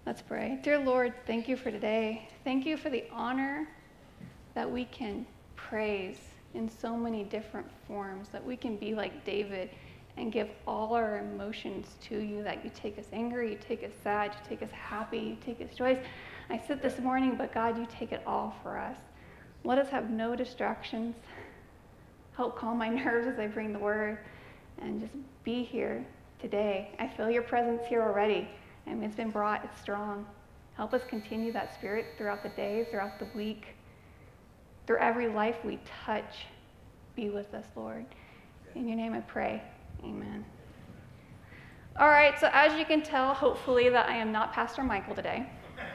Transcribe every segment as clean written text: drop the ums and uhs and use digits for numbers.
Let's pray. Dear Lord, thank you for today. Thank you for the honor that we can praise in so many different forms, that we can be like David and give all our emotions to you, that you take us angry, you take us sad, you take us happy, you take us joyous. I said this morning, but God, you take it all for us. Let us have no distractions. Help calm my nerves as I bring the word, and just be here today. I feel your presence here already. I mean, it's been brought, it's strong. Help us continue that spirit throughout the day, throughout the week, through every life we touch. Be with us, Lord. In your name I pray. Amen. All right, so as you can tell, hopefully, that I am not Pastor Michael today.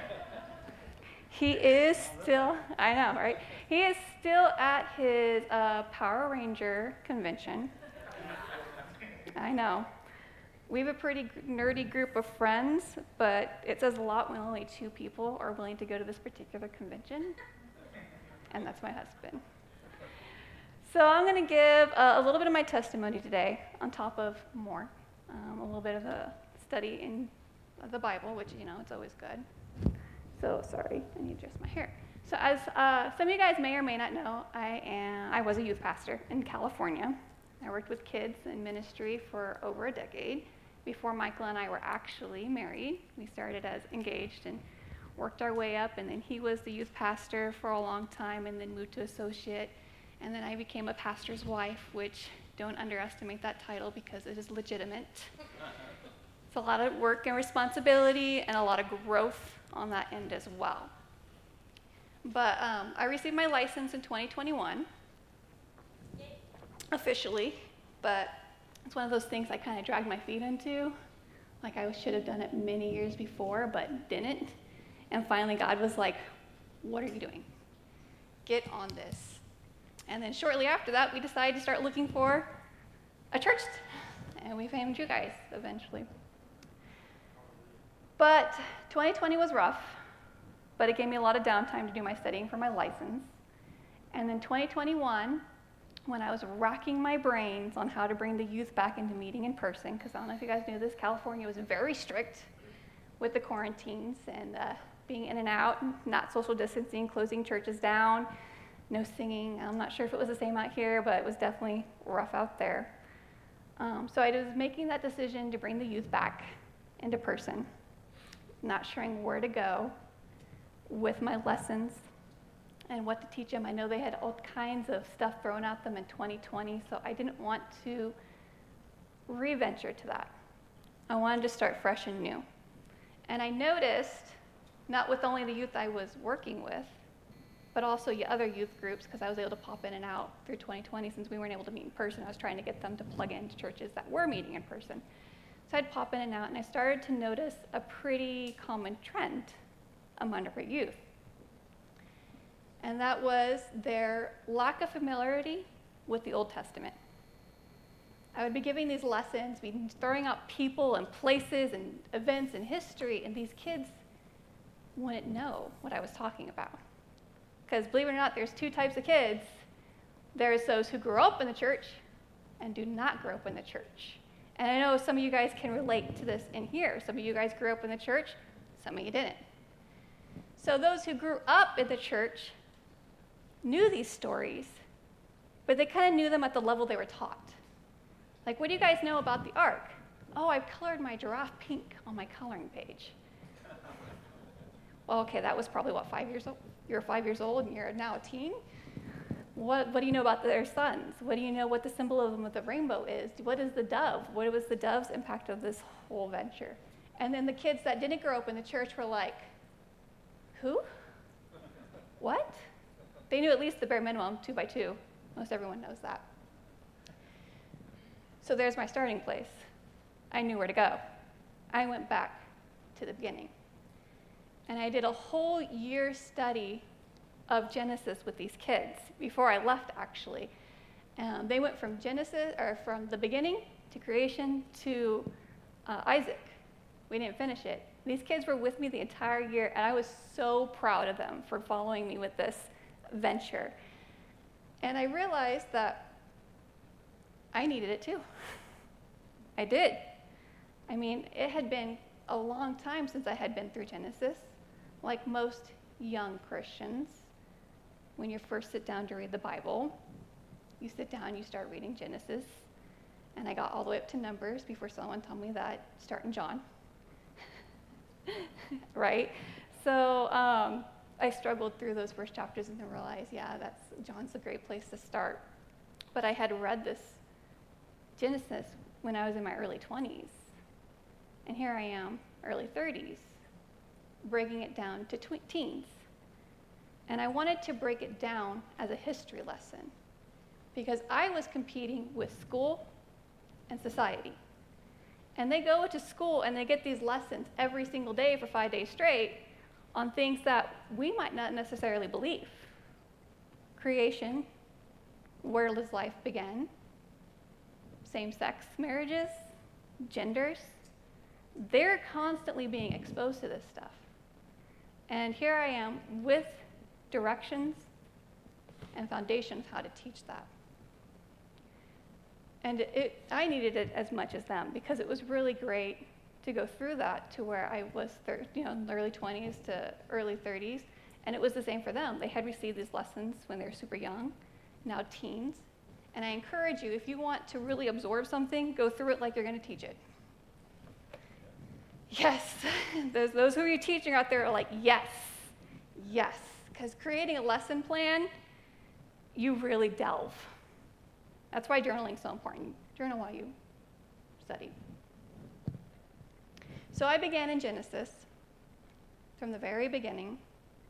He is still, I know, right? He is still at his Power Ranger convention. I know. We have a pretty nerdy group of friends, but it says a lot when only 2 people are willing to go to this particular convention, and that's my husband. So I'm going to give a little bit of my testimony today on top of more, a little bit of a study in the Bible, which, it's always good. So sorry, I need to adjust my hair. So as some of you guys may or may not know, I was a youth pastor in California. I worked with kids in ministry for over a decade. Before Michael and I were actually married, we started as engaged and worked our way up, and then he was the youth pastor for a long time and then moved to associate, and then I became a pastor's wife, which don't underestimate that title because it is legitimate. It's a lot of work and responsibility and a lot of growth on that end as well. But I received my license in 2021, officially, but it's one of those things I kind of dragged my feet into. Like I should have done it many years before, but didn't. And finally God was like, what are you doing? Get on this. And then shortly after that, we decided to start looking for a church. And we found you guys eventually. But 2020 was rough, but it gave me a lot of downtime to do my studying for my license. And then 2021, when I was racking my brains on how to bring the youth back into meeting in person, because I don't know if you guys knew this, California was very strict with the quarantines and being in and out, not social distancing, closing churches down, no singing. I'm not sure if it was the same out here, but it was definitely rough out there. So I was making that decision to bring the youth back into person, not sure where to go with my lessons and what to teach them. I know they had all kinds of stuff thrown at them in 2020, so I didn't want to re-venture to that. I wanted to start fresh and new. And I noticed, not with only the youth I was working with, but also other youth groups, because I was able to pop in and out through 2020 since we weren't able to meet in person. I was trying to get them to plug into churches that were meeting in person. So I'd pop in and out, and I started to notice a pretty common trend among our youth. And that was their lack of familiarity with the Old Testament. I would be giving these lessons, be throwing out people and places and events and history, and these kids wouldn't know what I was talking about. Because believe it or not, there's 2 types of kids. There's those who grew up in the church and do not grow up in the church. And I know some of you guys can relate to this in here. Some of you guys grew up in the church, some of you didn't. So those who grew up in the church knew these stories, but they kind of knew them at the level they were taught. Like, what do you guys know about the ark? Oh, I've colored my giraffe pink on my coloring page. Well, okay, that was probably, 5 years old? You're 5 years old and you're now a teen? What do you know about their sons? What do you know what the symbolism of the rainbow is? What is the dove? What was the dove's impact of this whole venture? And then the kids that didn't grow up in the church were like, who? What? They knew at least the bare minimum, 2 by 2. Most everyone knows that. So there's my starting place. I knew where to go. I went back to the beginning. And I did a whole year study of Genesis with these kids before I left, actually. They went from Genesis, or from the beginning to creation to Isaac. We didn't finish it. These kids were with me the entire year, and I was so proud of them for following me with this venture. And I realized that I needed it too. I did. I mean, it had been a long time since I had been through Genesis. Like most young Christians, when you first sit down to read the Bible, you sit down, you start reading Genesis, and I got all the way up to Numbers before someone told me that start in John. Right? So I struggled through those first chapters and then realized, John's a great place to start. But I had read this Genesis when I was in my early 20s. And here I am, early 30s, breaking it down to teens. And I wanted to break it down as a history lesson because I was competing with school and society. And they go to school and they get these lessons every single day for 5 days straight on things that we might not necessarily believe. Creation, where does life begin? Same-sex marriages, genders. They're constantly being exposed to this stuff. And here I am with directions and foundations how to teach that. And I needed it as much as them because it was really great to go through that to where I was in the early 20s to early 30s. And it was the same for them. They had received these lessons when they were super young, now teens. And I encourage you, if you want to really absorb something, go through it like you're going to teach it. Yes, those who you're teaching out there are like, yes. Because creating a lesson plan, you really delve. That's why journaling is so important. Journal while you study. So I began in Genesis from the very beginning.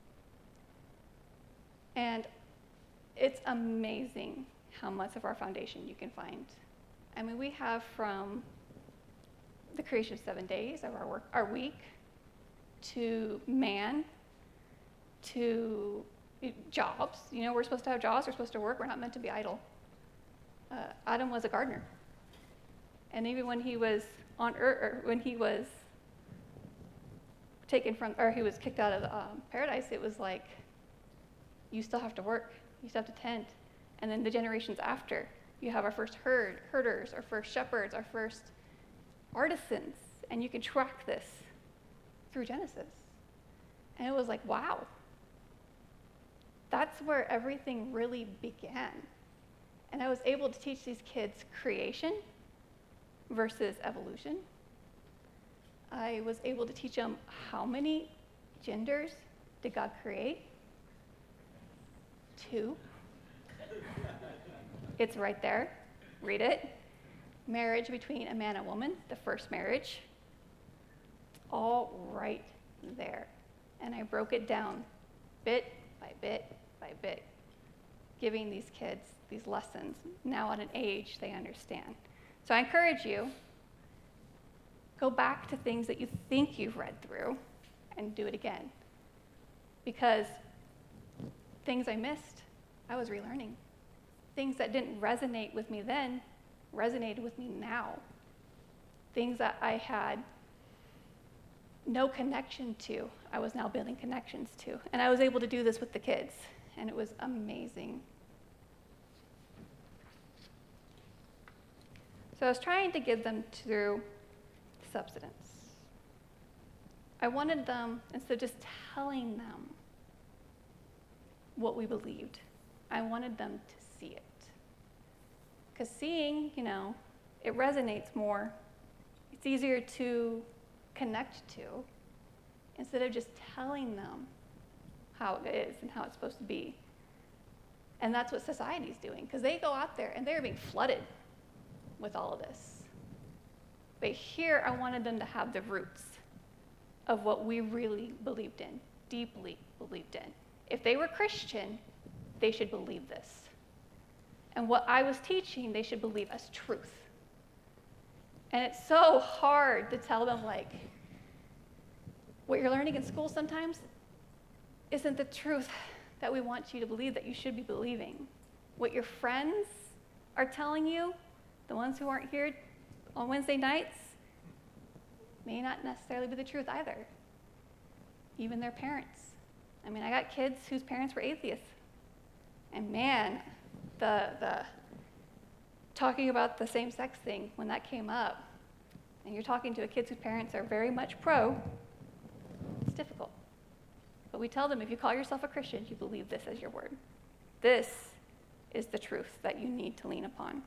And it's amazing how much of our foundation you can find. I mean, we have from the creation of 7 days of our week, to man, to jobs. We're supposed to have jobs, we're supposed to work, we're not meant to be idle. Adam was a gardener. And even when he was on earth, or when he was he was kicked out of paradise, it was like, you still have to work, you still have to tend. And then the generations after, you have our first herders, our first shepherds, our first artisans, and you can track this through Genesis. And it was like, wow. That's where everything really began. And I was able to teach these kids creation versus evolution. I was able to teach them how many genders did God create? 2. It's right there. Read it. Marriage between a man and woman, the first marriage. All right there. And I broke it down bit by bit by bit, giving these kids these lessons now at an age they understand. So I encourage you, go back to things that you think you've read through and do it again. Because things I missed, I was relearning. Things that didn't resonate with me then resonated with me now. Things that I had no connection to, I was now building connections to. And I was able to do this with the kids, and it was amazing. So I was trying to give them through substance. I wanted them, instead of just telling them what we believed, I wanted them to see it. Because seeing, it resonates more. It's easier to connect to instead of just telling them how it is and how it's supposed to be. And that's what society's doing, because they go out there and they're being flooded with all of this. But here I wanted them to have the roots of what we really believed in, deeply believed in. If they were Christian, they should believe this. And what I was teaching, they should believe as truth. And it's so hard to tell them, like, what you're learning in school sometimes isn't the truth that we want you to believe that you should be believing. What your friends are telling you, the ones who aren't here on Wednesday nights, may not necessarily be the truth either. Even their parents. I mean, I got kids whose parents were atheists. And man, the talking about the same-sex thing, when that came up, and you're talking to a kid whose parents are very much pro, it's difficult. But we tell them, if you call yourself a Christian, you believe this as your word. This is the truth that you need to lean upon.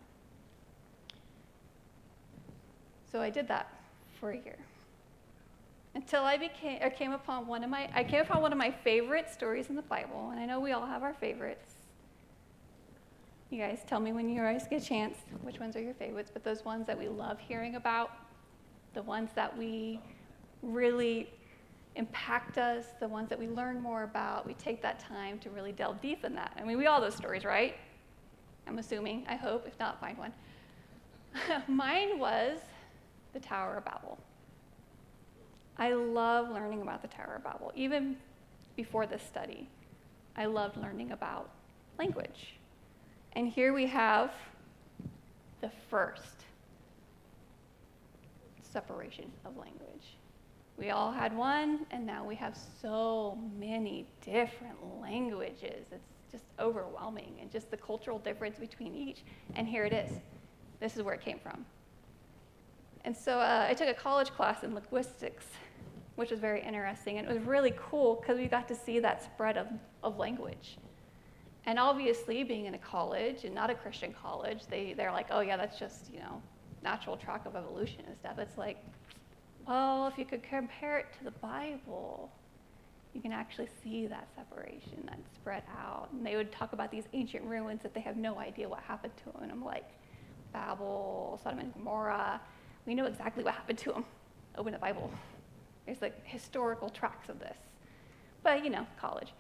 So I did that for a year. Until I came upon one of my favorite stories in the Bible, and I know we all have our favorites. You guys tell me when you guys get a chance which ones are your favorites, but those ones that we love hearing about, the ones that we really impact us, the ones that we learn more about, we take that time to really delve deep in that. I mean, we all have those stories, right? I'm assuming, I hope, if not, find one. Mine was the Tower of Babel. I love learning about the Tower of Babel. Even before this study, I loved learning about language. And here we have the first separation of language. We all had one, and now we have so many different languages. It's just overwhelming, and just the cultural difference between each. And here it is. This is where it came from. And so I took a college class in linguistics, which was very interesting. And it was really cool because we got to see that spread of language. And obviously, being in a college and not a Christian college, they're like, oh yeah, that's just, natural track of evolution and stuff. It's like, well, if you could compare it to the Bible, you can actually see that separation, that spread out. And they would talk about these ancient ruins that they have no idea what happened to them. And I'm like, Babel, Sodom and Gomorrah, we know exactly what happened to them. Open the Bible. There's like historical tracks of this. But, college.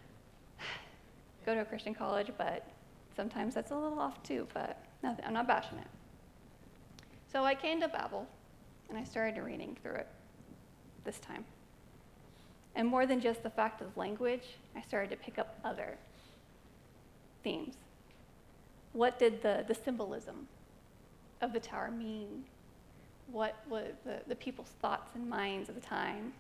Go to a Christian college, but sometimes that's a little off too, but nothing, I'm not bashing it. So I came to Babel, and I started reading through it this time. And more than just the fact of language, I started to pick up other themes. What did the symbolism of the tower mean? What were the people's thoughts and minds at the time?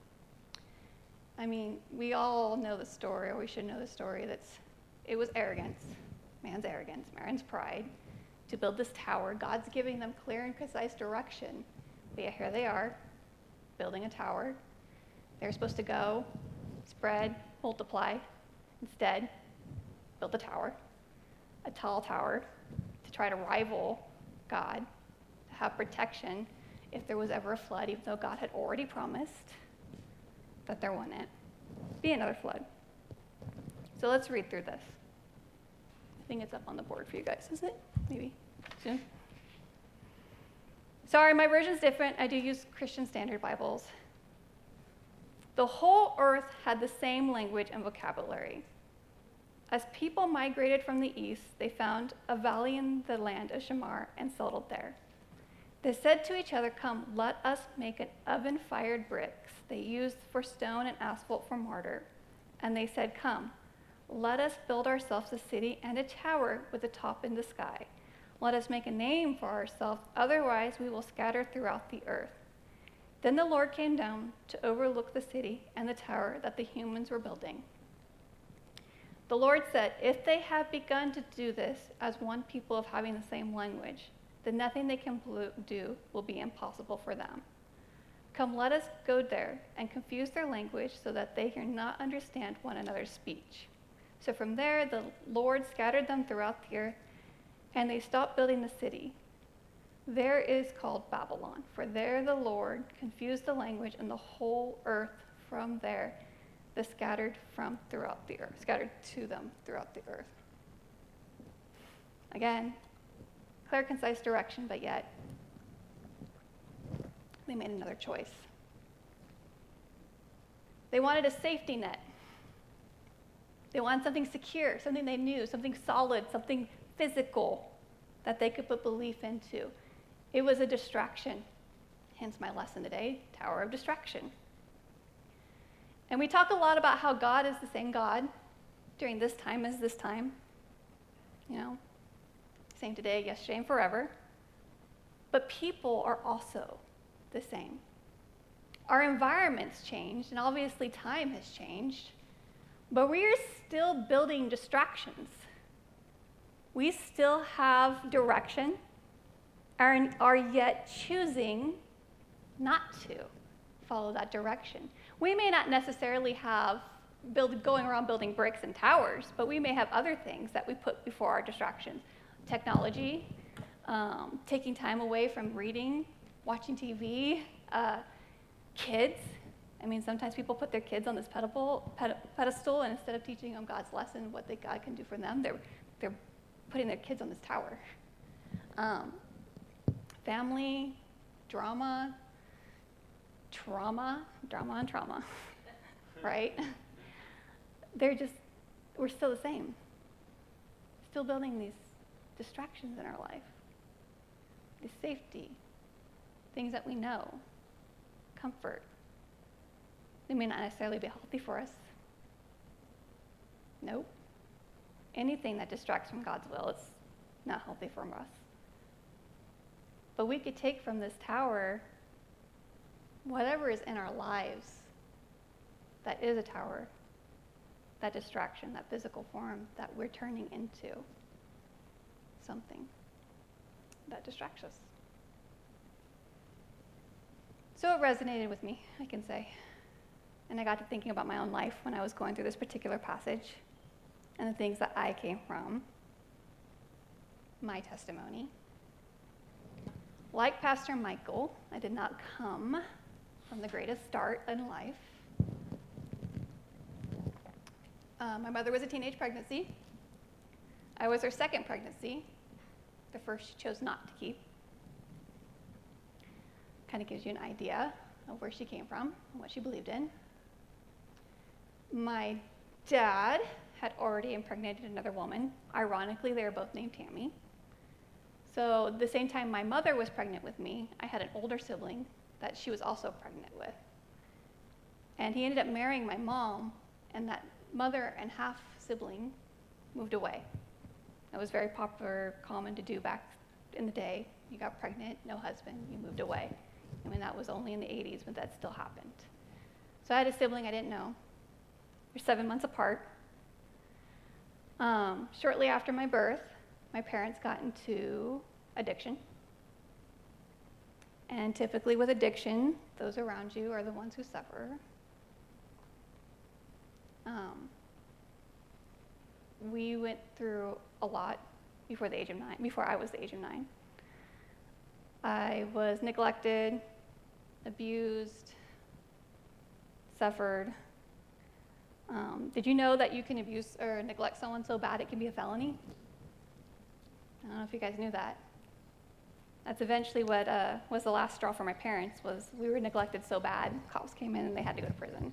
I mean, we all know the story, or we should know the story, it was arrogance, man's pride, to build this tower. God's giving them clear and concise direction. But yeah, here they are, building a tower. They're supposed to go, spread, multiply. Instead, build a tower, a tall tower, to try to rival God, to have protection if there was ever a flood, even though God had already promised that there wouldn't be another flood. So let's read through this. I think it's up on the board for you guys, is it? Maybe soon. Sorry, my version's different. I do use Christian Standard Bibles. The whole earth had the same language and vocabulary. As people migrated from the east, they found a valley in the land of Shinar and settled there. They said to each other, "Come, let us make an oven-fired bricks they used for stone and asphalt for mortar." And they said, "Come, let us build ourselves a city and a tower with a top in the sky. Let us make a name for ourselves, otherwise we will scatter throughout the earth." Then the Lord came down to overlook the city and the tower that the humans were building. The Lord said, "If they have begun to do this as one people of having the same language, then nothing they can do will be impossible for them. Come, let us go there and confuse their language so that they cannot understand one another's speech." So from there, the Lord scattered them throughout the earth, and they stopped building the city. There it is called Babylon, for there the Lord confused the language and the whole earth from there, scattered to them throughout the earth. Again, clear, concise direction, but yet they made another choice. They wanted a safety net. They wanted something secure, something they knew, something solid, something physical that they could put belief into. It was a distraction. Hence my lesson today, Tower of Distraction. And we talk a lot about how God is the same God during this time as this time. Same today, yesterday, and forever. But people are also the same. Our environment's changed, and obviously time has changed, but we are still building distractions. We still have direction, and are yet choosing not to follow that direction. We may not necessarily have going around building bricks and towers, but we may have other things that we put before our distractions. Technology, taking time away from reading, watching TV, kids. I mean, sometimes people put their kids on this pedestal, and instead of teaching them God's lesson, what God can do for them, they're putting their kids on this tower. Family, drama on trauma, right? We're still the same. Still building these distractions in our life. These safety, things that we know, comfort. They may not necessarily be healthy for us. Nope. Anything that distracts from God's will, it's not healthy for us. But we could take from this tower whatever is in our lives that is a tower, that distraction, that physical form that we're turning into something that distracts us. So it resonated with me, I can say. And I got to thinking about my own life when I was going through this particular passage and the things that I came from, my testimony. Like Pastor Michael, I did not come from the greatest start in life. My mother was a teenage pregnancy. I was her second pregnancy. The first she chose not to keep. Kind of gives you an idea of where she came from and what she believed in. My dad had already impregnated another woman. Ironically, they were both named Tammy. So the same time my mother was pregnant with me, I had an older sibling that she was also pregnant with. And he ended up marrying my mom, and that mother and half sibling moved away. That was very popular, common to do back in the day. You got pregnant, no husband, you moved away. I mean, that was only in the 80s, but that still happened. So I had a sibling I didn't know. We're 7 months apart. Shortly after my birth, my parents got into addiction. And typically with addiction, those around you are the ones who suffer. We went through a lot before I was the age of 9. I was neglected, abused, suffered. Did you know that you can abuse or neglect someone so bad it can be a felony? I don't know if you guys knew that. That's eventually what was the last straw for my parents. Was we were neglected so bad, cops came in and they had to go to prison.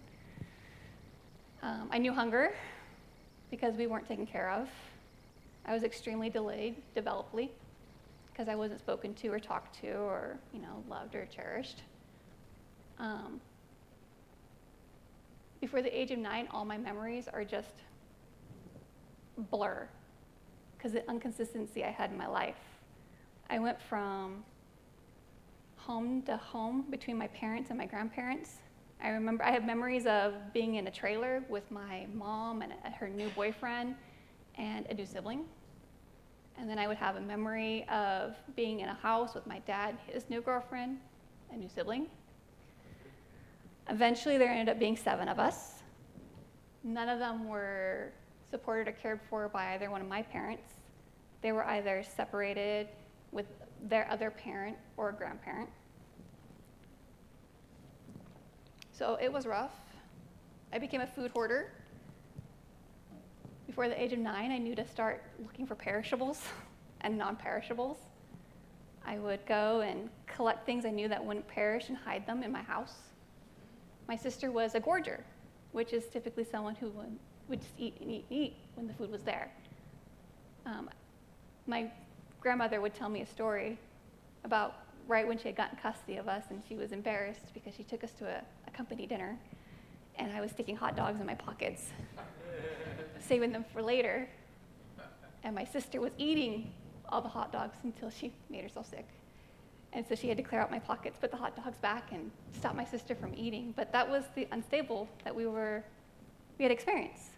I knew hunger because we weren't taken care of. I was extremely delayed developmentally because I wasn't spoken to or talked to or loved or cherished. Before the age of 9, all my memories are just blur because the inconsistency I had in my life. I went from home to home between my parents and my grandparents. I have memories of being in a trailer with my mom and her new boyfriend and a new sibling. And then I would have a memory of being in a house with my dad, his new girlfriend, a new sibling. Eventually, there ended up being 7 of us. None of them were supported or cared for by either one of my parents. They were either separated with their other parent or grandparent. So it was rough. I became a food hoarder. Before the age of 9, I knew to start looking for perishables and non-perishables. I would go and collect things I knew that wouldn't perish and hide them in my house. My sister was a gorger, which is typically someone who would just eat and eat and eat when the food was there. My grandmother would tell me a story about right when she had gotten custody of us, and she was embarrassed because she took us to a company dinner, and I was sticking hot dogs in my pockets, saving them for later. And my sister was eating all the hot dogs until she made herself sick. And so she had to clear out my pockets, put the hot dogs back, and stop my sister from eating. But that was the unstable that we had experienced.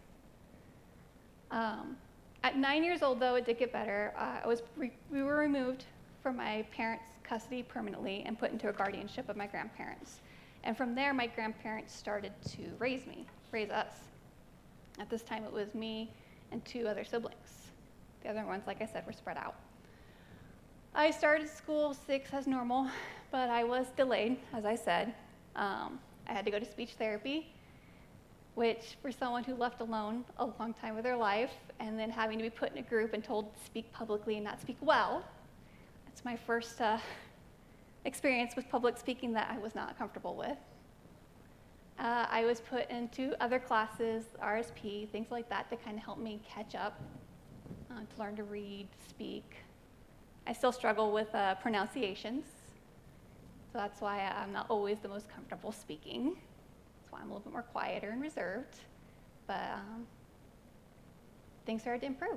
At 9 years old, though, it did get better. We were removed from my parents' custody permanently and put into a guardianship of my grandparents. And from there, my grandparents started to raise us. At this time, it was me and 2 other siblings. The other ones, like I said, were spread out. I started school 6 as normal, but I was delayed, as I said. I had to go to speech therapy, which for someone who left alone a long time of their life and then having to be put in a group and told to speak publicly and not speak well, it's my first experience with public speaking that I was not comfortable with. I was put into other classes, RSP, things like that, to kind of help me catch up, to learn to read, speak. I still struggle with pronunciations, so that's why I'm not always the most comfortable speaking. That's why I'm a little bit more quieter and reserved, but things started to improve.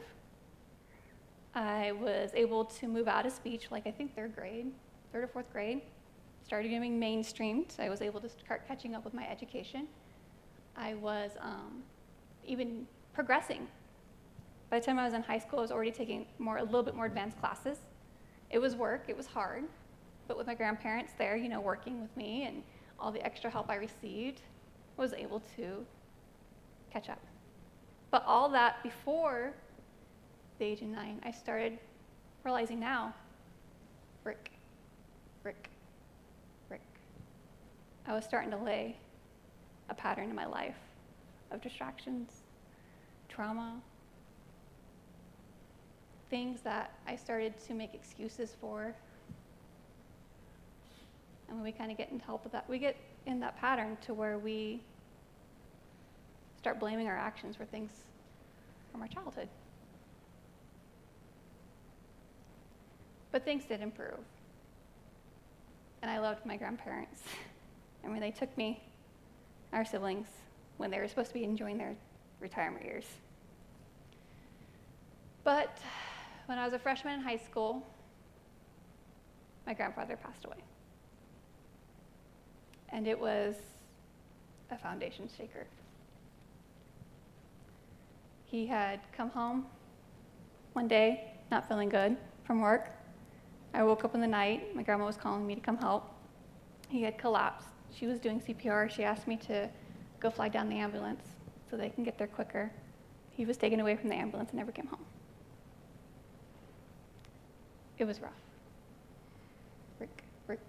I was able to move out of speech, like I think 3rd or 4th grade. Started getting mainstreamed. I was able to start catching up with my education. I was even progressing. By the time I was in high school, I was already taking a little bit more advanced classes. It was work, it was hard, but with my grandparents there, working with me and all the extra help I received, I was able to catch up. But all that before the age of 9, I started realizing now, brick. I was starting to lay a pattern in my life of distractions, trauma, things that I started to make excuses for. And when we kind of get into help with that, we get in that pattern to where we start blaming our actions for things from our childhood. But things did improve. And I loved my grandparents. And when they took me, our siblings, when they were supposed to be enjoying their retirement years. But when I was a freshman in high school, my grandfather passed away. And it was a foundation shaker. He had come home one day, not feeling good from work. I woke up in the night. My grandma was calling me to come help. He had collapsed. She was doing CPR. She asked me to go fly down the ambulance so they can get there quicker. He was taken away from the ambulance and never came home. It was rough. Brick.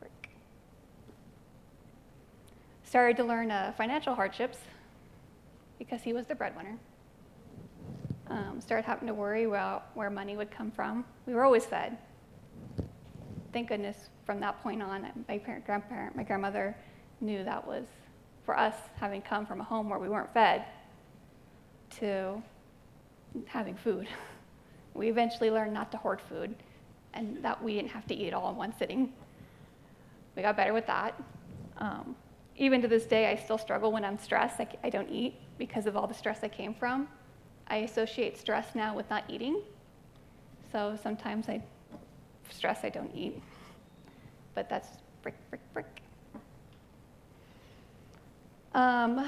Started to learn financial hardships because he was the breadwinner. Started having to worry about where money would come from. We were always fed. Thank goodness from that point on, my grandmother knew that was for us, having come from a home where we weren't fed, to having food. We eventually learned not to hoard food and that we didn't have to eat it all in one sitting. We got better with that. Even to this day, I still struggle when I'm stressed. I don't eat because of all the stress I came from. I associate stress now with not eating. So sometimes I don't eat. But that's brick. I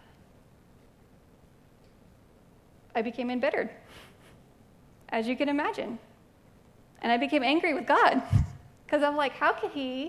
became embittered, as you can imagine. And I became angry with God because I'm like, how could he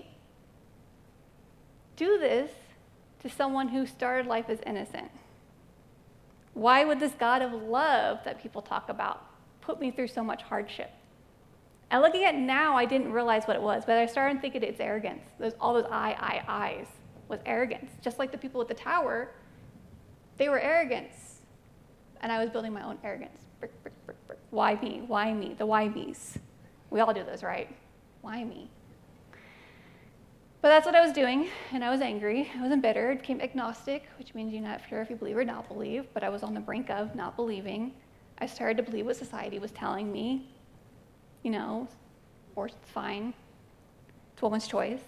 do this to someone who started life as innocent? Why would this God of love that people talk about put me through so much hardship? And looking at it now, I didn't realize what it was, but I started thinking it's arrogance. All those I's was arrogance. Just like the people at the tower, they were arrogance. And I was building my own arrogance. Brick. Why me? Why me? The why me's. We all do those, right? Why me? But that's what I was doing, and I was angry. I was embittered, became agnostic, which means you're not sure if you believe or not believe, but I was on the brink of not believing. I started to believe what society was telling me. Abortion's fine. It's a woman's choice.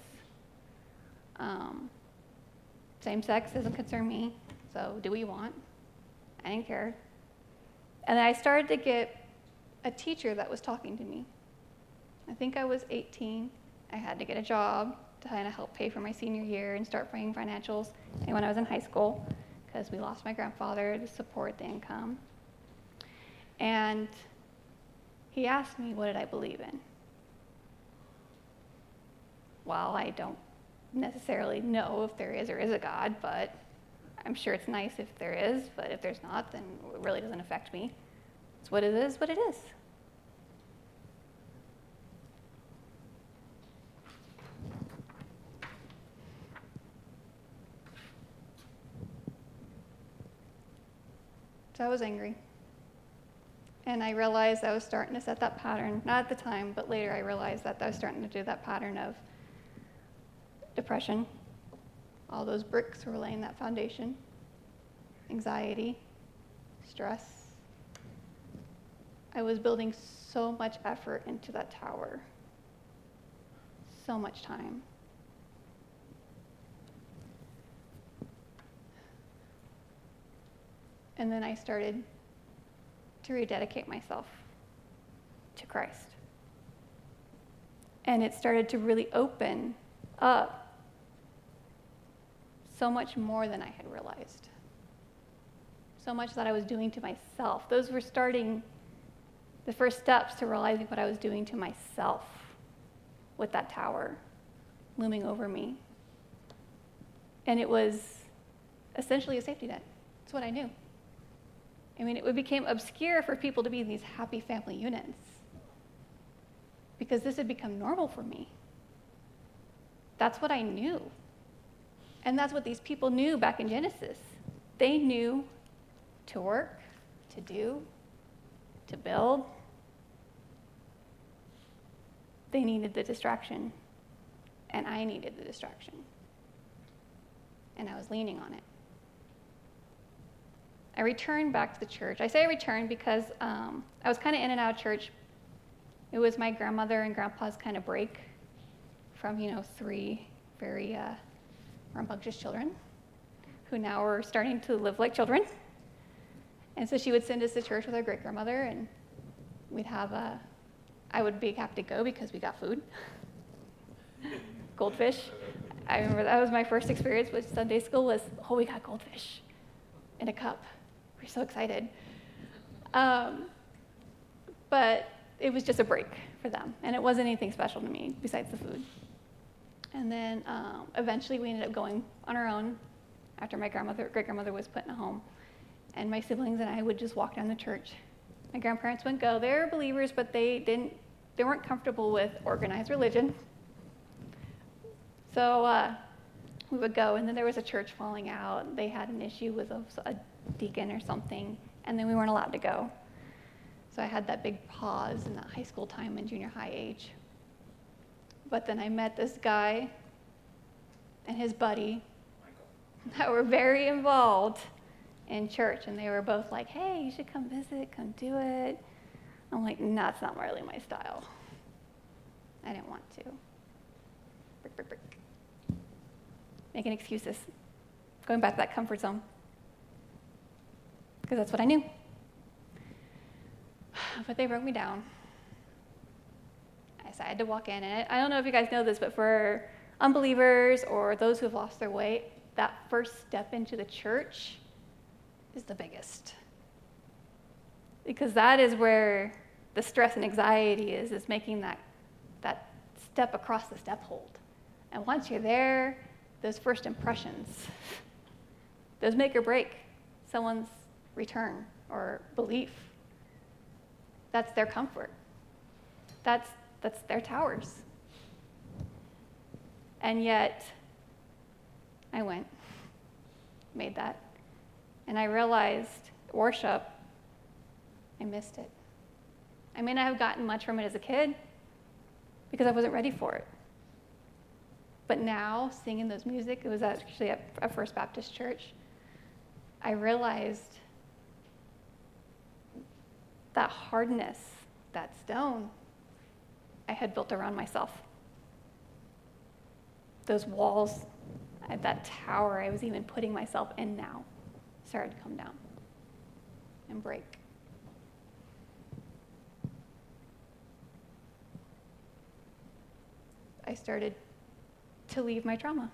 Same sex doesn't concern me, so do what you want. I didn't care. And then I started to get a teacher that was talking to me. I think I was 18. I had to get a job to kind of help pay for my senior year and start paying financials. And when I was in high school, because we lost my grandfather to support the income. And he asked me, what did I believe in? well, I don't necessarily know if there is or is a God, but I'm sure it's nice if there is, but if there's not, then it really doesn't affect me. It's what it is, what it is. So I was angry. And I realized I was starting to set that pattern, not at the time, but later I realized that I was starting to do that pattern of depression. All those bricks were laying that foundation. Anxiety, stress. I was building so much effort into that tower. So much time. And then I started to rededicate myself to Christ. And it started to really open up so much more than I had realized. So much that I was doing to myself. Those were starting the first steps to realizing what I was doing to myself with that tower looming over me. And it was essentially a safety net. That's what I knew. I mean, it became obscure for people to be in these happy family units because this had become normal for me. That's what I knew. And that's what these people knew back in Genesis. They knew to work, to do, to build. They needed the distraction, and I needed the distraction. And I was leaning on it. I returned back to the church. I say I returned because I was kind of in and out of church. It was my grandmother and grandpa's kind of break from, three very rambunctious children who now were starting to live like children. And so she would send us to church with our great-grandmother, and we'd have I would be happy to go because we got food. Goldfish. I remember that was my first experience with Sunday school was, we got goldfish in a cup. We're so excited. But it was just a break for them, and it wasn't anything special to me besides the food. And then eventually we ended up going on our own after my great-grandmother was put in a home. And my siblings and I would just walk down the church. My grandparents wouldn't go. They were believers, but they weren't comfortable with organized religion. So we would go, and then there was a church falling out. They had an issue with a deacon or something, and then we weren't allowed to go. So I had that big pause in that high school time and junior high age. But then I met this guy and his buddy that were very involved in church, and they were both like, hey, you should come visit, come do it. I'm like, no, that's not really my style. I didn't want to. Brick. Making excuses. Going back to that comfort zone. Because that's what I knew. But they broke me down. I had to walk in, and I don't know if you guys know this, but for unbelievers or those who have lost their way, that first step into the church is the biggest. Because that is where the stress and anxiety is making that step across the step hold. And once you're there, those first impressions, those make or break someone's return or belief. That's their comfort. That's their towers. And yet, I went, made that, and I realized worship, I missed it. I may not have gotten much from it as a kid because I wasn't ready for it. But now, singing those music, it was actually at a First Baptist church, I realized that hardness, that stone, I had built around myself. Those walls, that tower I was even putting myself in now, started to come down and break. I started to leave my trauma.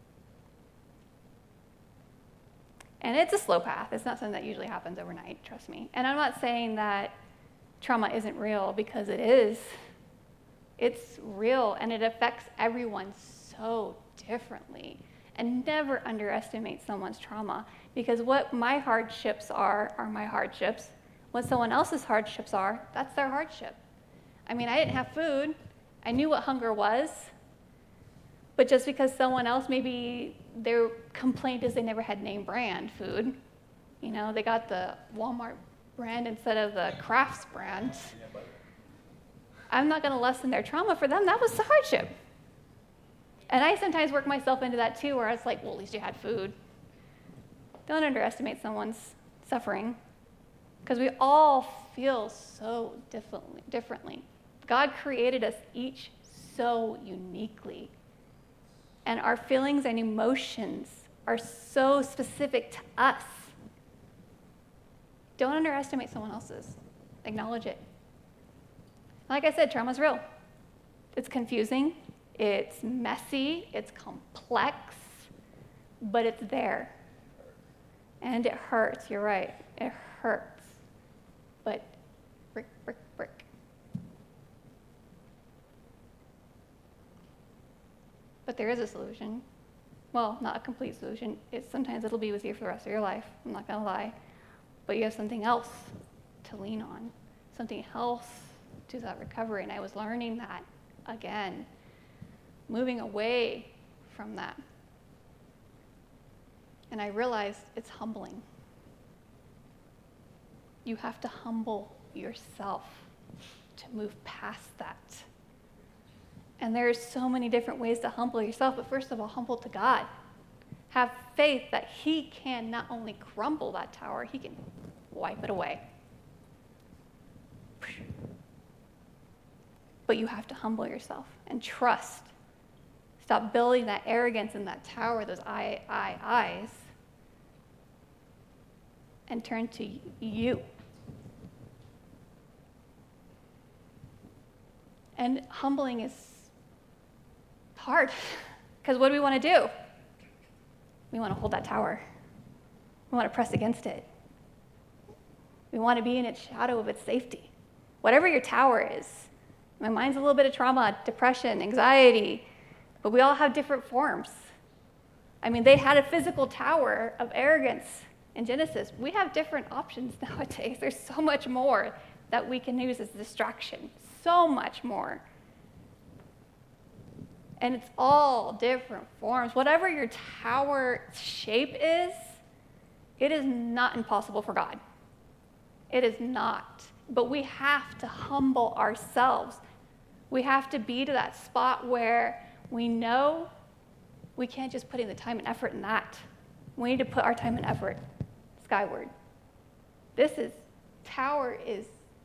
And it's a slow path. It's not something that usually happens overnight, trust me. And I'm not saying that trauma isn't real, because it is. It's real, and it affects everyone so differently. And never underestimate someone's trauma, because what my hardships are my hardships. What someone else's hardships are, that's their hardship. I mean, I didn't have food. I knew what hunger was. But just because someone else, maybe their complaint is they never had name brand food. You know, they got the Walmart brand instead of the Crafts brand. I'm not going to lessen their trauma. For them, that was the hardship. And I sometimes work myself into that too, where it's like, well, at least you had food. Don't underestimate someone's suffering, because we all feel so differently. God created us each so uniquely. And our feelings and emotions are so specific to us. Don't underestimate someone else's. Acknowledge it. Like I said, trauma's real. It's confusing. It's messy. It's complex. But it's there. And it hurts. You're right. It hurts. But brick. But there is a solution. Well, not a complete solution. Sometimes it'll be with you for the rest of your life. I'm not going to lie. But you have something else to lean on. Something else to that recovery. And I was learning that again. Moving away from that. And I realized it's humbling. You have to humble yourself to move past that. And there's so many different ways to humble yourself, but first of all, humble to God. Have faith that He can not only crumble that tower, He can wipe it away. But you have to humble yourself and trust. Stop building that arrogance in that tower, those eyes, and turn to you. And humbling is hard, because what do we want to do? We want to hold that tower. We want to press against it. We want to be in its shadow of its safety. Whatever your tower is. My mind's a little bit of trauma, depression, anxiety, but we all have different forms. I mean, they had a physical tower of arrogance in Genesis. We have different options nowadays. There's so much more that we can use as distraction. So much more. And it's all different forms. Whatever your tower shape is, it is not impossible for God. It is not. But we have to humble ourselves. We have to be to that spot where we know we can't just put in the time and effort in that. We need to put our time and effort skyward. Tower is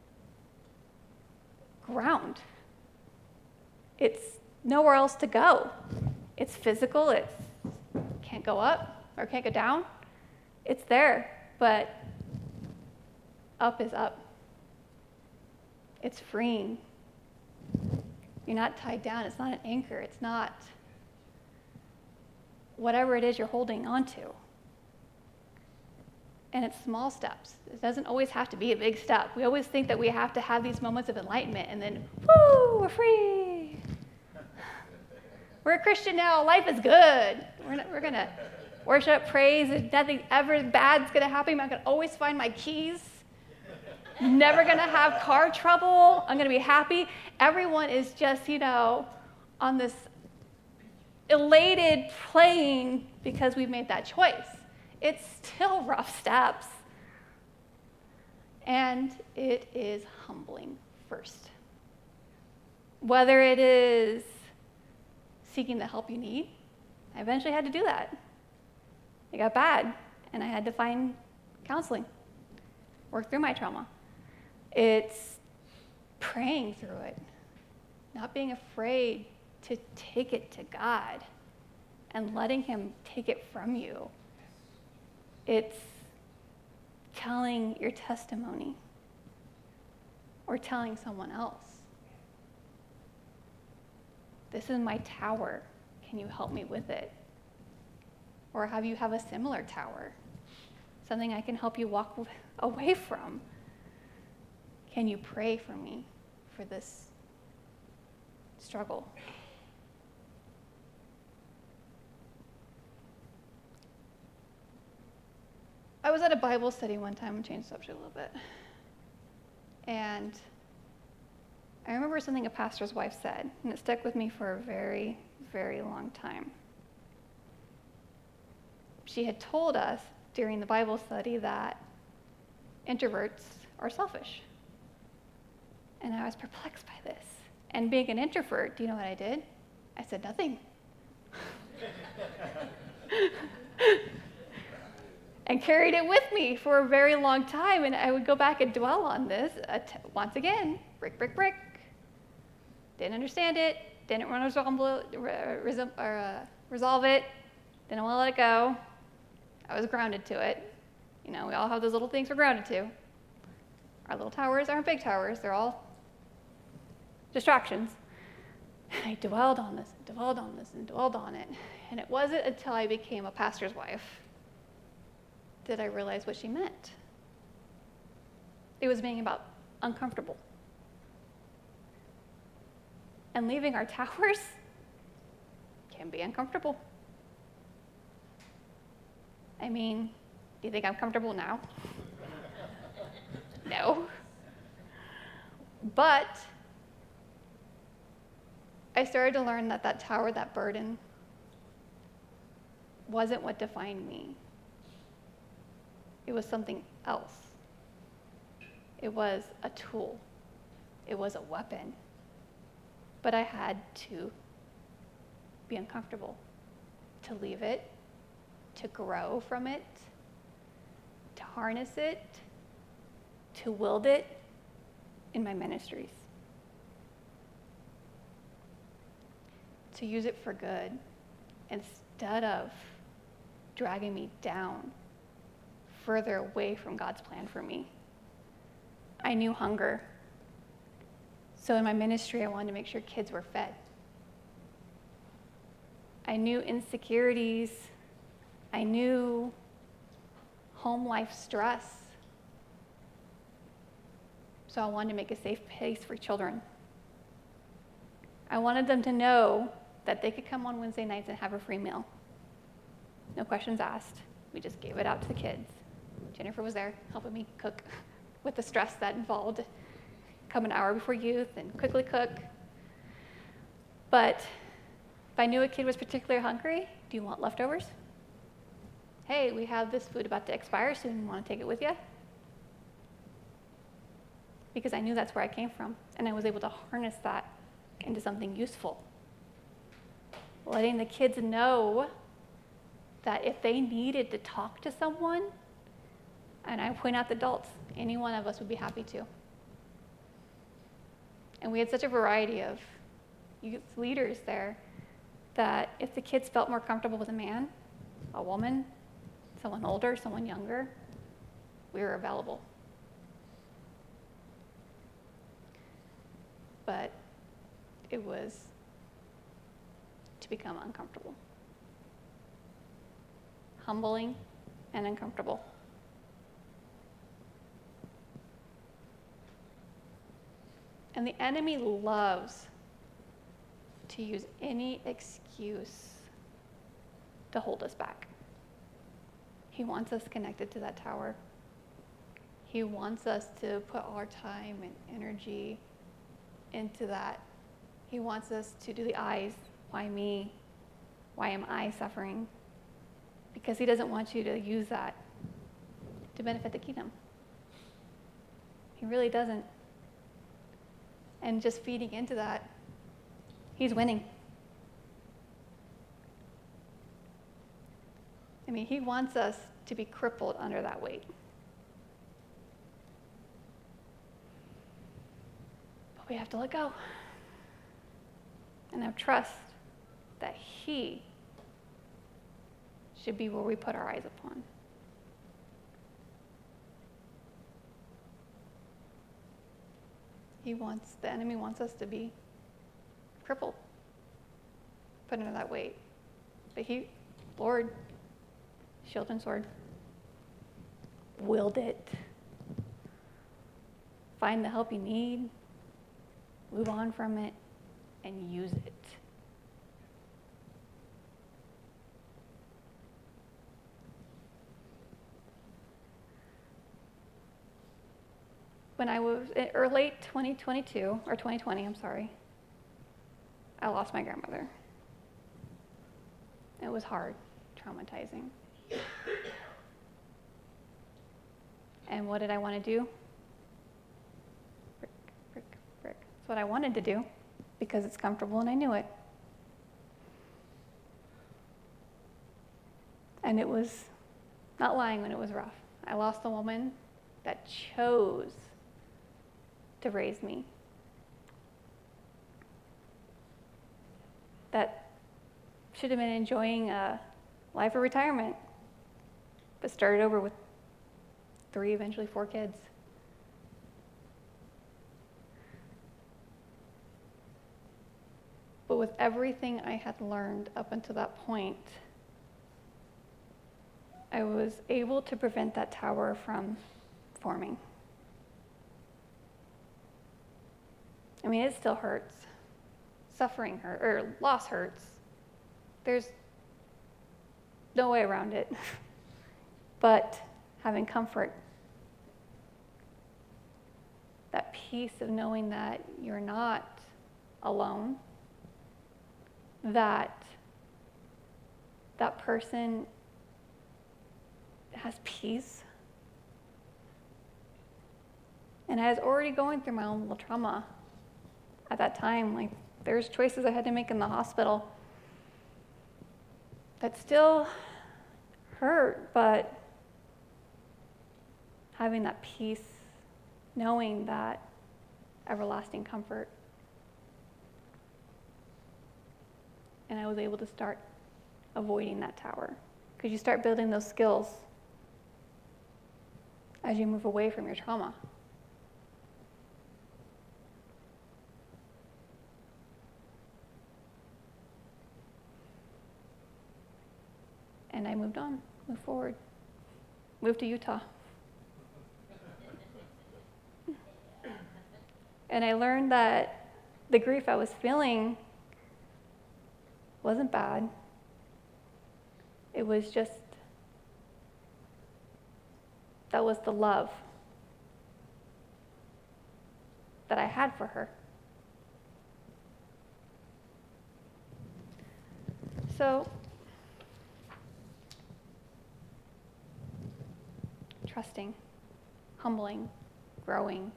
ground. It's nowhere else to go. It's physical. It can't go up or can't go down. It's there, but up is up. It's freeing. You're not tied down. It's not an anchor. It's not whatever it is you're holding on to. And it's small steps. It doesn't always have to be a big step. We always think that we have to have these moments of enlightenment and then, woo, we're free. We're a Christian now. Life is good. We're going to worship, praise. Nothing ever bad's going to happen. I'm going to always find my keys. Never going to have car trouble. I'm going to be happy. Everyone is just, on this elated plane because we've made that choice. It's still rough steps. And it is humbling first. Whether it is seeking the help you need, I eventually had to do that. It got bad, and I had to find counseling, work through my trauma. It's praying through it, not being afraid to take it to God and letting Him take it from you. It's telling your testimony or telling someone else. This is my tower. Can you help me with it? Or have you have a similar tower? Something I can help you walk away from. Can you pray for me for this struggle. I was at a Bible study one time, and changed the subject a little bit. And I remember something a pastor's wife said, and it stuck with me for a very, very long time. She had told us during the Bible study that introverts are selfish. And I was perplexed by this. And being an introvert, do you know what I did? I said nothing. And carried it with me for a very long time. And I would go back and dwell on this once again, brick, brick, brick. Didn't understand it, didn't want to resolve it, didn't want to let it go. I was grounded to it. You know, we all have those little things we're grounded to. Our little towers aren't big towers, they're all distractions. And I dwelled on this, and dwelled on this, and dwelled on it. And it wasn't until I became a pastor's wife that I realized what she meant. It was being about uncomfortable. And leaving our towers can be uncomfortable. I mean, do you think I'm comfortable now? No. But I started to learn that that tower, that burden, wasn't what defined me. It was something else. It was a tool. It was a weapon. But I had to be uncomfortable, to leave it, to grow from it, to harness it, to wield it in my ministries, to use it for good instead of dragging me down further away from God's plan for me. I knew hunger. So in my ministry, I wanted to make sure kids were fed. I knew insecurities. I knew home life stress. So I wanted to make a safe place for children. I wanted them to know that they could come on Wednesday nights and have a free meal. No questions asked. We just gave it out to the kids. Jennifer was there helping me cook with the stress that involved. Come an hour before youth and quickly cook. But if I knew a kid was particularly hungry, do you want leftovers? Hey, we have this food about to expire soon. You want to take it with you? Because I knew that's where I came from, and I was able to harness that into something useful. Letting the kids know that if they needed to talk to someone, and I point out the adults, any one of us would be happy to. And we had such a variety of youth leaders there that if the kids felt more comfortable with a man, a woman, someone older, someone younger, we were available. But it was to become uncomfortable. Humbling and uncomfortable. And the enemy loves to use any excuse to hold us back. He wants us connected to that tower. He wants us to put all our time and energy into that. He wants us to do the I's. Why me? Why am I suffering? Because he doesn't want you to use that to benefit the kingdom. He really doesn't. And just feeding into that, he's winning. I mean, he wants us to be crippled under that weight. But we have to let go. And have trust that he should be where we put our eyes upon. The enemy wants us to be crippled, put under that weight. But Lord, shield and sword, wield it. Find the help you need, move on from it, and use it. When I was in late 2022, or 2020, I'm sorry, I lost my grandmother. It was hard, traumatizing. And what did I want to do? Brick. It's what I wanted to do because it's comfortable and I knew it. And it was not lying when it was rough. I lost a woman that chose to raise me. That should have been enjoying a life of retirement, but started over with 3, eventually 4 kids. But with everything I had learned up until that point, I was able to prevent that tower from forming. I mean, it still hurts. Suffering hurts, or loss hurts. There's no way around it. But having comfort, that peace of knowing that you're not alone, that that person has peace. And I was already going through my own little trauma at that time. Like, there's choices I had to make in the hospital that still hurt, but having that peace, knowing that everlasting comfort. And I was able to start avoiding that tower, because you start building those skills as you move away from your trauma. And I moved on, moved forward, moved to Utah. And I learned that the grief I was feeling wasn't bad. It was just, that was the love that I had for her. So, trusting, humbling, growing.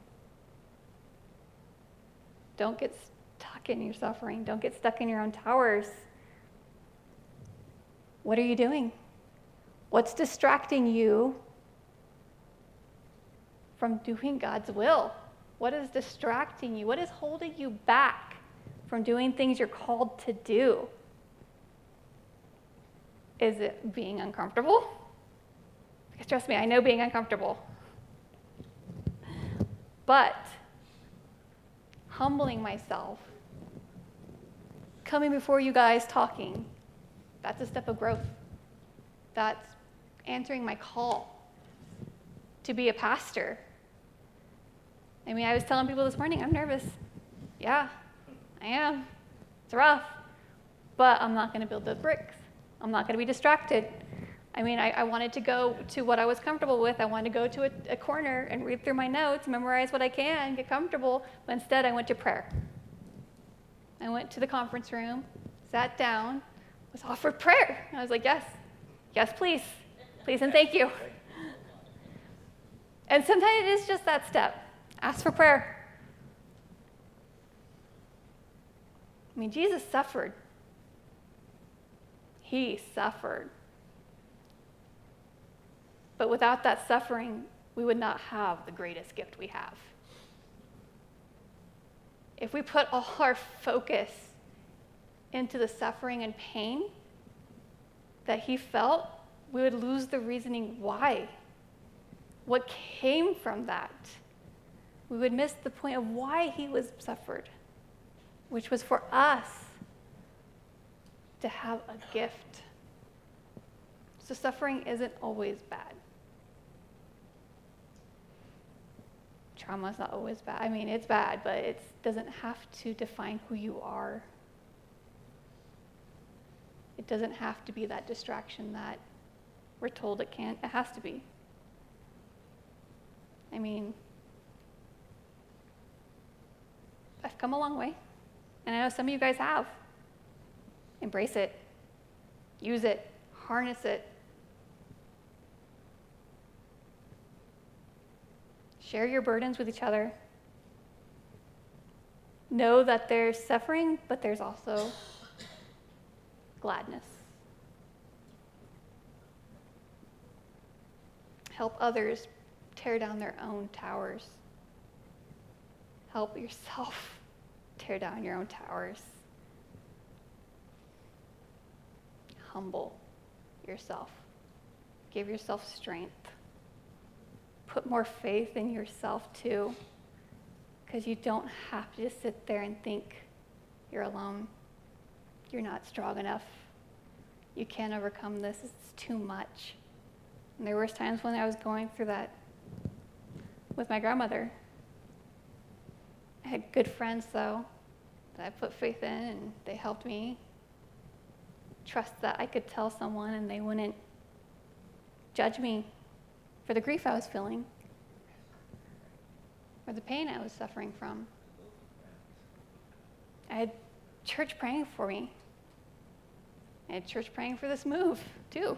Don't get stuck in your suffering. Don't get stuck in your own towers. What are you doing? What's distracting you from doing God's will? What is distracting you? What is holding you back from doing things you're called to do? Is it being uncomfortable? Because trust me, I know being uncomfortable. But humbling myself, coming before you guys talking, that's a step of growth. That's answering my call to be a pastor. I mean, I was telling people this morning, I'm nervous. Yeah, I am. It's rough. But I'm not going to build the bricks. I'm not going to be distracted. I mean, I wanted to go to what I was comfortable with. I wanted to go to a corner and read through my notes, memorize what I can, get comfortable. But instead, I went to prayer. I went to the conference room, sat down, was offered prayer. I was like, yes, please. Please and thank you. And sometimes it is just that step. Ask for prayer. I mean, Jesus suffered. He suffered. But without that suffering, we would not have the greatest gift we have. If we put all our focus into the suffering and pain that he felt, we would lose the reasoning why. What came from that? We would miss the point of why he was suffered, which was for us to have a gift. So suffering isn't always bad. trauma is not always bad. I mean, it's bad, but it doesn't have to define who you are. It doesn't have to be that distraction that we're told it can't. It has to be. I mean, I've come a long way, and I know some of you guys have. Embrace it. Use it. Harness it. Share your burdens with each other. Know that there's suffering, but there's also gladness. Help others tear down their own towers. Help yourself tear down your own towers. Humble yourself. Give yourself strength. Put more faith in yourself too, because you don't have to just sit there and think you're alone. You're not strong enough. You can't overcome this. It's too much. And there was times when I was going through that with my grandmother. I had good friends, though, that I put faith in, and they helped me trust that I could tell someone and they wouldn't judge me for the grief I was feeling or the pain I was suffering from. I had church praying for me. I had church praying for this move, too.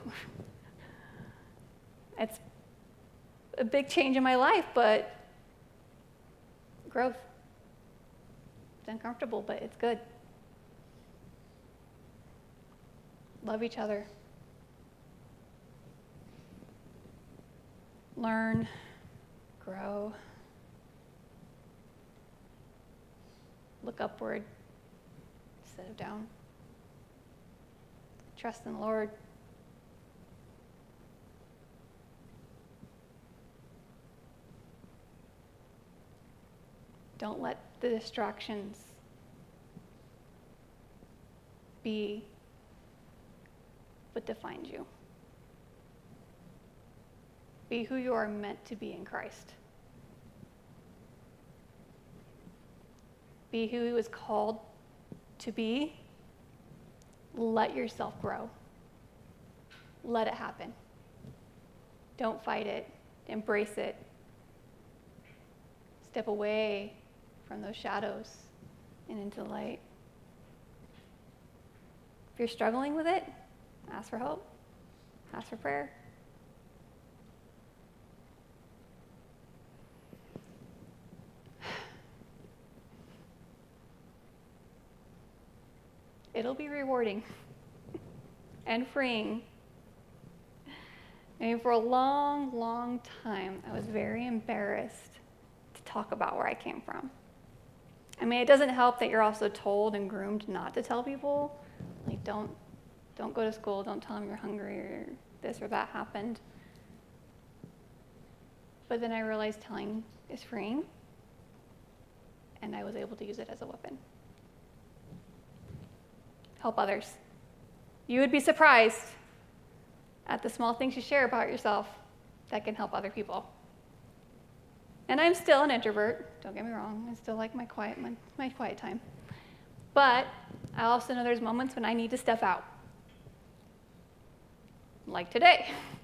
It's a big change in my life, but growth. It's uncomfortable, but it's good. Love each other. Learn, grow. Look upward instead of down. Trust in the Lord. Don't let the distractions be what defines you. Be who you are meant to be in Christ. Be who he was called to be. Let yourself grow. Let it happen. Don't fight it. Embrace it. Step away from those shadows and into the light. If you're struggling with it, ask for help. Ask for prayer. It'll be rewarding and freeing. I mean, for a long, long time, I was very embarrassed to talk about where I came from. I mean, it doesn't help that you're also told and groomed not to tell people. Like, don't go to school, don't tell them you're hungry or this or that happened. But then I realized telling is freeing, and I was able to use it as a weapon. Help others. You would be surprised at the small things you share about yourself that can help other people. And I'm still an introvert, don't get me wrong. I still like my quiet time. But I also know there's moments when I need to step out. Like today.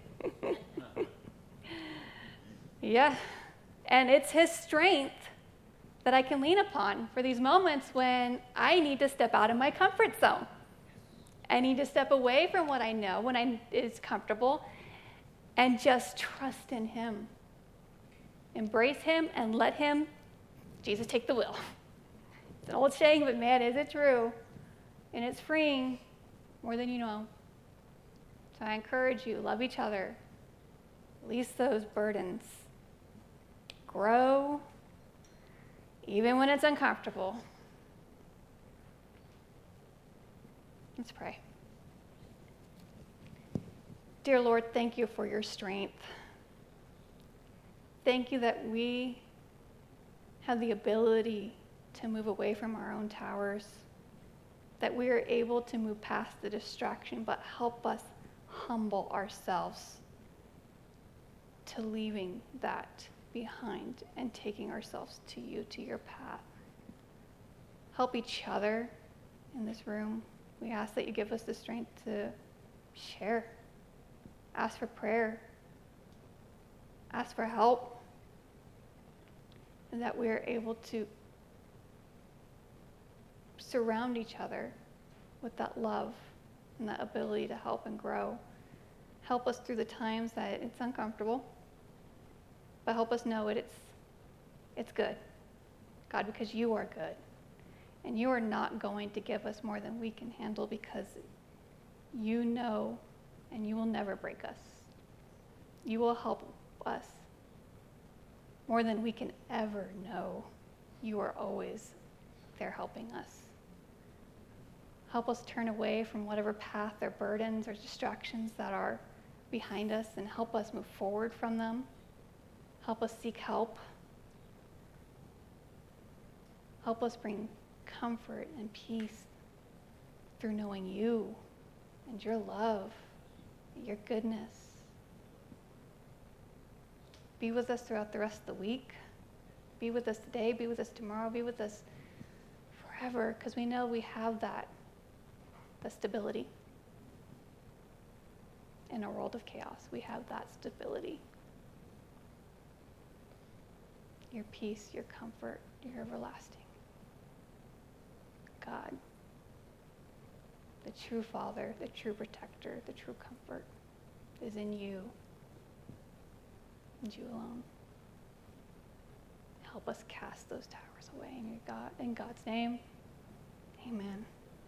Yeah. And it's his strength that I can lean upon for these moments when I need to step out of my comfort zone. I need to step away from what I know when it's comfortable and just trust in him. Embrace him and let him, Jesus, take the wheel. It's an old saying, but man, is it true. And it's freeing more than you know. So I encourage you, love each other. Release those burdens. Grow, even when it's uncomfortable. Let's pray. Dear Lord, thank you for your strength. Thank you that we have the ability to move away from our own towers, that we are able to move past the distraction, but help us humble ourselves to leaving that behind and taking ourselves to you, to your path. Help each other in this room. We ask that you give us the strength to share, ask for prayer, ask for help, and that we are able to surround each other with that love and that ability to help and grow. Help us through the times that it's uncomfortable, but help us know it's good, God, because you are good. And you are not going to give us more than we can handle, because you know and you will never break us. You will help us more than we can ever know. You are always there helping us. Help us turn away from whatever path or burdens or distractions that are behind us, and help us move forward from them. Help us seek help. Help us bring comfort and peace through knowing you and your love, your goodness. Be with us throughout the rest of the week. Be with us today. Be with us tomorrow. Be with us forever, because we know we have that, the stability. In a world of chaos, we have that stability. Your peace, your comfort, your everlasting. God, the true Father, the true protector, the true comfort is in you and you alone. Help us cast those towers away in God's name. Amen.